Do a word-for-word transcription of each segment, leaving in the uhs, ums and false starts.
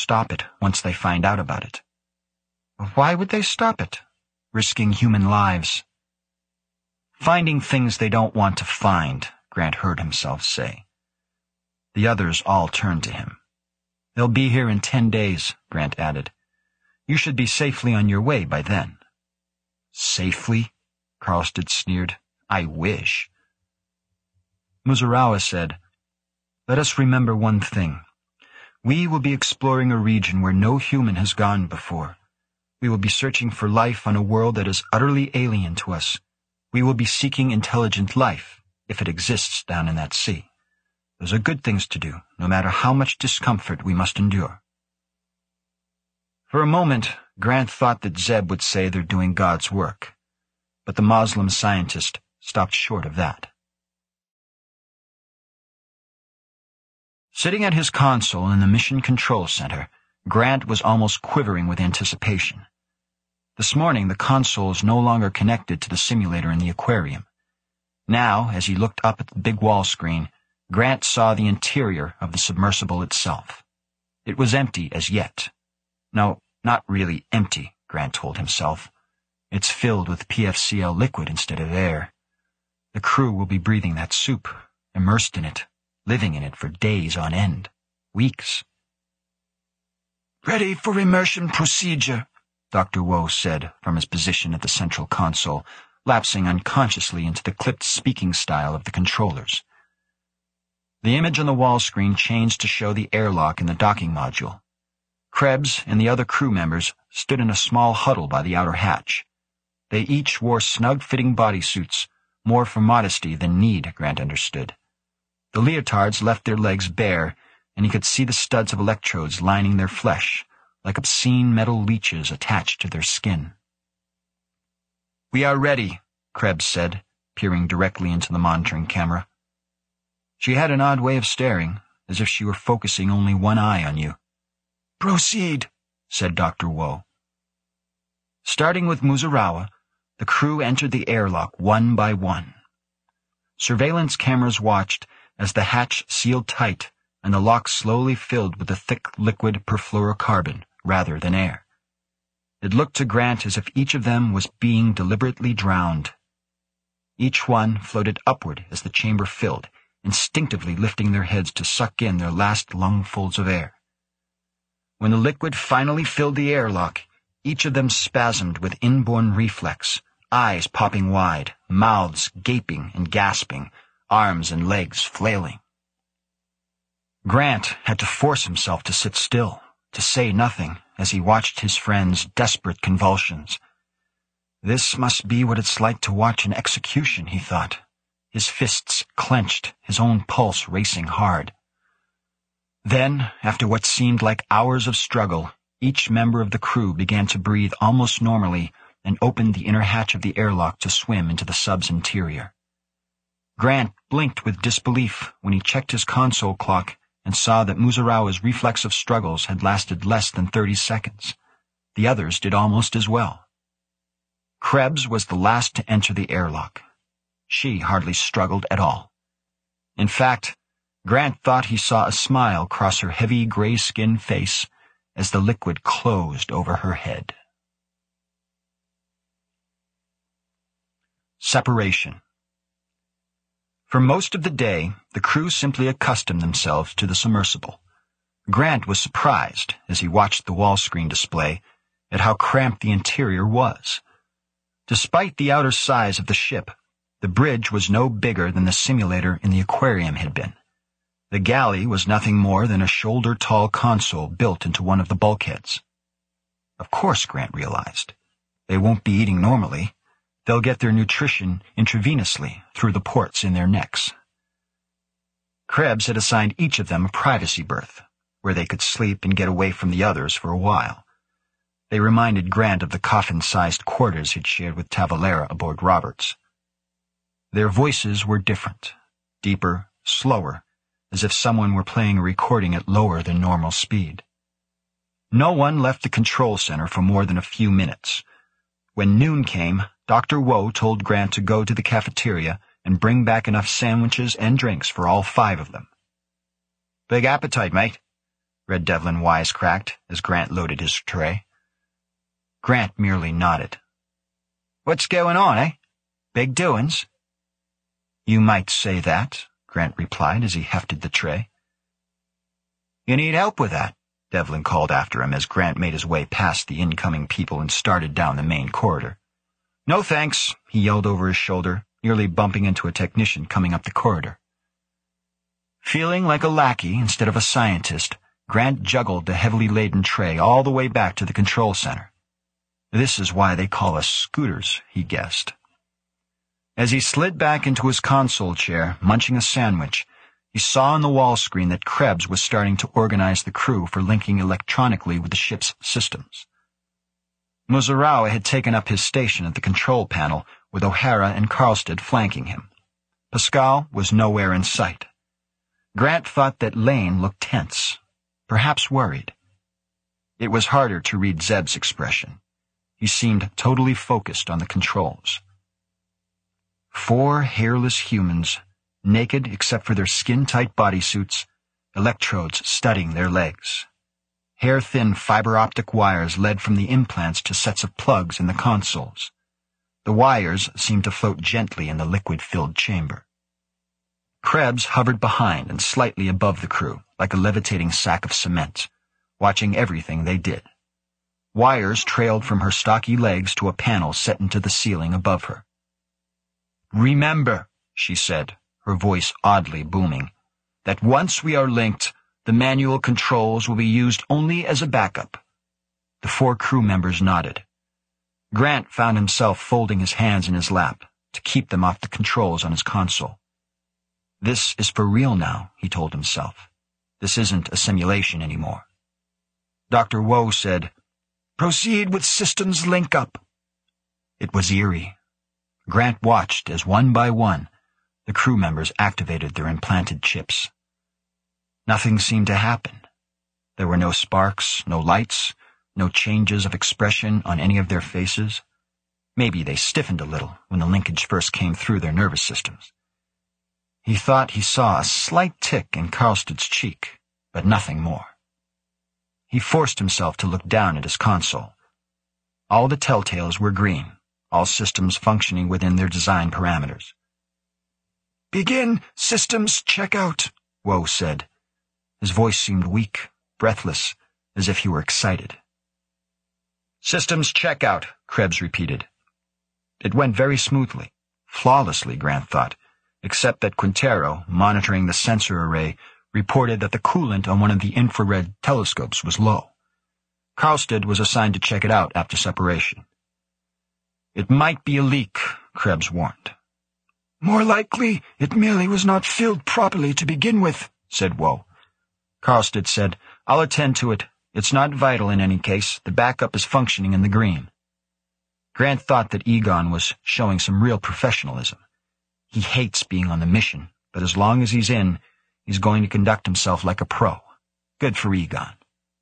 stop it once they find out about it. Why would they stop it? Risking human lives. Finding things they don't want to find, Grant heard himself say. The others all turned to him. They'll be here in ten days, Grant added. You should be safely on your way by then. Safely? Karlstead sneered. I wish. Muzarawa said, Let us remember one thing. We will be exploring a region where no human has gone before. We will be searching for life on a world that is utterly alien to us. We will be seeking intelligent life, if it exists down in that sea. Those are good things to do, no matter how much discomfort we must endure. For a moment, Grant thought that Zeb would say they're doing God's work, but the Muslim scientist stopped short of that. Sitting at his console in the Mission Control Center, Grant was almost quivering with anticipation. This morning, the console is no longer connected to the simulator in the aquarium. Now, as he looked up at the big wall screen, Grant saw the interior of the submersible itself. It was empty as yet. No, not really empty, Grant told himself. It's filled with P F C L liquid instead of air. The crew will be breathing that soup, immersed in it, living in it for days on end, weeks. Ready for immersion procedure, Doctor Woe said from his position at the central console, lapsing unconsciously into the clipped speaking style of the controllers. The image on the wall screen changed to show the airlock in the docking module. Krebs and the other crew members stood in a small huddle by the outer hatch. They each wore snug-fitting bodysuits, more for modesty than need, Grant understood. The leotards left their legs bare, and he could see the studs of electrodes lining their flesh, like obscene metal leeches attached to their skin. "We are ready," Krebs said, peering directly into the monitoring camera. She had an odd way of staring, as if she were focusing only one eye on you. "Proceed," said Doctor Woe. Starting with Muzarawa, the crew entered the airlock one by one. Surveillance cameras watched as the hatch sealed tight and the lock slowly filled with the thick liquid perfluorocarbon rather than air. It looked to Grant as if each of them was being deliberately drowned. Each one floated upward as the chamber filled, instinctively lifting their heads to suck in their last lungfuls of air. When the liquid finally filled the airlock, each of them spasmed with inborn reflex, eyes popping wide, mouths gaping and gasping, arms and legs flailing. Grant had to force himself to sit still, to say nothing, as he watched his friends' desperate convulsions. This must be what it's like to watch an execution, he thought, his fists clenched, his own pulse racing hard. Then, after what seemed like hours of struggle, each member of the crew began to breathe almost normally and opened the inner hatch of the airlock to swim into the sub's interior. Grant blinked with disbelief when he checked his console clock and saw that Muzarawa's reflexive struggles had lasted less than thirty seconds. The others did almost as well. Krebs was the last to enter the airlock. She hardly struggled at all. In fact, Grant thought he saw a smile cross her heavy gray-skinned face as the liquid closed over her head. Separation. For most of the day, the crew simply accustomed themselves to the submersible. Grant was surprised, as he watched the wall screen display, at how cramped the interior was. Despite the outer size of the ship, the bridge was no bigger than the simulator in the aquarium had been. The galley was nothing more than a shoulder-tall console built into one of the bulkheads. Of course, Grant realized. They won't be eating normally. They'll get their nutrition intravenously through the ports in their necks. Krebs had assigned each of them a privacy berth, where they could sleep and get away from the others for a while. They reminded Grant of the coffin-sized quarters he'd shared with Tavalera aboard Roberts. Their voices were different, deeper, slower, as if someone were playing a recording at lower than normal speed. No one left the control center for more than a few minutes. When noon came, Doctor Woe told Grant to go to the cafeteria and bring back enough sandwiches and drinks for all five of them. "Big appetite, mate," Red Devlin wisecracked as Grant loaded his tray. Grant merely nodded. "What's going on, eh? Big doings?" "You might say that," Grant replied as he hefted the tray. "You need help with that," Devlin called after him as Grant made his way past the incoming people and started down the main corridor. "No thanks," he yelled over his shoulder, nearly bumping into a technician coming up the corridor. Feeling like a lackey instead of a scientist, Grant juggled the heavily laden tray all the way back to the control center. This is why they call us scooters, he guessed. As he slid back into his console chair, munching a sandwich, he saw on the wall screen that Krebs was starting to organize the crew for linking electronically with the ship's systems. Muzarawa had taken up his station at the control panel, with O'Hara and Karlstead flanking him. Pascal was nowhere in sight. Grant thought that Lane looked tense, perhaps worried. It was harder to read Zeb's expression. He seemed totally focused on the controls. Four hairless humans, naked except for their skin-tight bodysuits, electrodes studding their legs. Hair-thin fiber-optic wires led from the implants to sets of plugs in the consoles. The wires seemed to float gently in the liquid-filled chamber. Krebs hovered behind and slightly above the crew, like a levitating sack of cement, watching everything they did. Wires trailed from her stocky legs to a panel set into the ceiling above her. "Remember," she said, her voice oddly booming, "that once we are linked, the manual controls will be used only as a backup." The four crew members nodded. Grant found himself folding his hands in his lap to keep them off the controls on his console. This is for real now, he told himself. This isn't a simulation anymore. Doctor Woe said, "Proceed with systems link-up." It was eerie. Grant watched as one by one the crew members activated their implanted chips. Nothing seemed to happen. There were no sparks, no lights, no changes of expression on any of their faces. Maybe they stiffened a little when the linkage first came through their nervous systems. He thought he saw a slight tick in Karlstead's cheek, but nothing more. He forced himself to look down at his console. All the telltales were green, all systems functioning within their design parameters. "Begin systems checkout," Woe said. His voice seemed weak, breathless, as if he were excited. "Systems checkout," Krebs repeated. It went very smoothly, flawlessly, Grant thought, except that Quintero, monitoring the sensor array, reported that the coolant on one of the infrared telescopes was low. Karlstead was assigned to check it out after separation. "It might be a leak," Krebs warned. "More likely, it merely was not filled properly to begin with," said Woe. Karlstead said, "I'll attend to it. It's not vital in any case. The backup is functioning in the green." Grant thought that Egon was showing some real professionalism. He hates being on the mission, but as long as he's in, he's going to conduct himself like a pro. Good for Egon.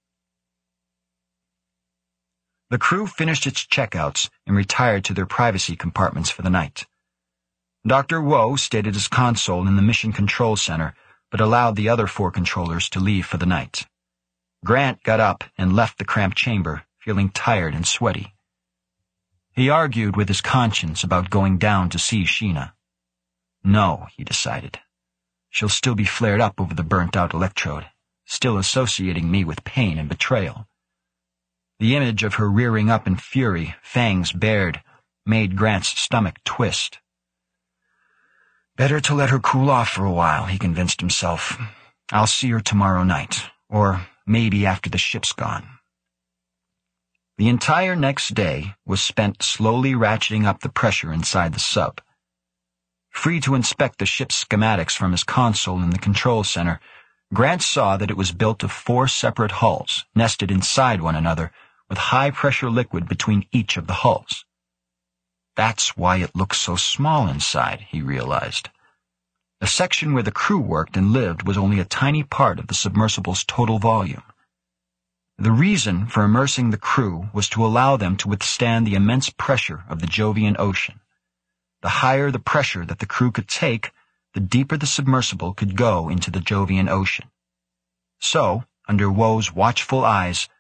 The crew finished its checkouts and retired to their privacy compartments for the night. Doctor Woe stayed at his console in the Mission Control Center, but allowed the other four controllers to leave for the night. Grant got up and left the cramped chamber, feeling tired and sweaty. He argued with his conscience about going down to see Sheena. No, he decided. She'll still be flared up over the burnt-out electrode, still associating me with pain and betrayal. The image of her rearing up in fury, fangs bared, made Grant's stomach twist. Better to let her cool off for a while, he convinced himself. I'll see her tomorrow night, or maybe after the ship's gone. The entire next day was spent slowly ratcheting up the pressure inside the sub. Free to inspect the ship's schematics from his console in the control center, Grant saw that it was built of four separate hulls, nested inside one another, with high-pressure liquid between each of the hulls. That's why it looked so small inside, he realized. The section where the crew worked and lived was only a tiny part of the submersible's total volume. The reason for immersing the crew was to allow them to withstand the immense pressure of the Jovian Ocean. The higher the pressure that the crew could take, the deeper the submersible could go into the Jovian Ocean. So, Under Woe's watchful eyes,